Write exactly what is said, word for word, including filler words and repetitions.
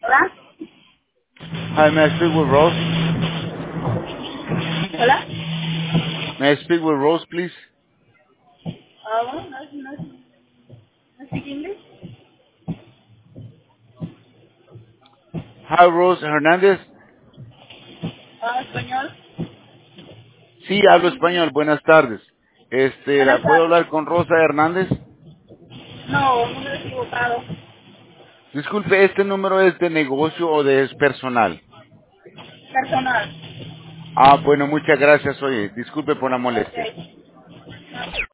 Hola. Hi, may I speak with Rose? Hola. May I speak with Rose, please? Ah, bueno, no, no, no speak English. Hi, Rose Hernández. Ah, español. Sí, hablo español. Buenas tardes. Este, ¿la Buenas puedo tardes. hablar con Rosa Hernández? No, número equivocado. Disculpe, ¿este número es de negocio o de es personal? Personal. Ah, bueno, muchas gracias, oye. Disculpe por la molestia. Ok.